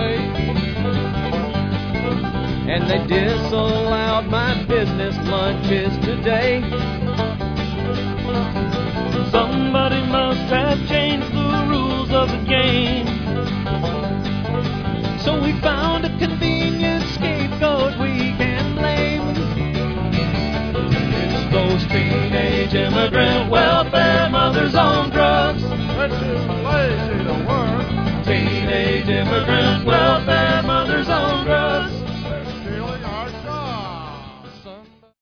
way. And they disallowed my business lunches today. Somebody must have changed the rules of the game. So we found a convenient scapegoat we can blame. It's those teenage immigrant welfare mothers on drugs. Which is lazy to work. Teenage immigrant welfare